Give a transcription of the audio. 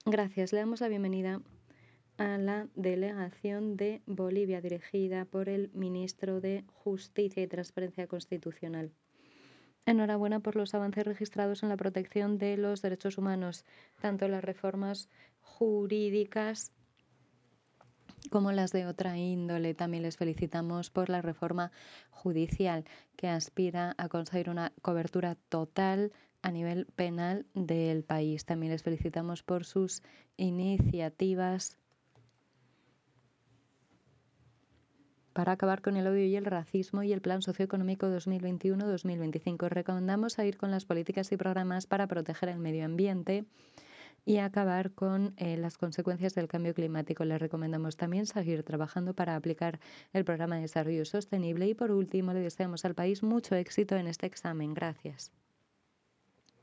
Gracias. Le damos la bienvenida a la delegación de Bolivia, dirigida por el ministro de Justicia y Transparencia Constitucional. Enhorabuena por los avances registrados en la protección de los derechos humanos, tanto las reformas jurídicas como las de otra índole. También les felicitamos por la reforma judicial, que aspira a conseguir una cobertura total a nivel penal del país. También les felicitamos por sus iniciativas para acabar con el odio y el racismo y el Plan Socioeconómico 2021-2025. Recomendamos seguir con las políticas y programas para proteger el medio ambiente y acabar con las consecuencias del cambio climático. Les recomendamos también seguir trabajando para aplicar el Programa de Desarrollo Sostenible y, por último, le deseamos al país mucho éxito en este examen. Gracias.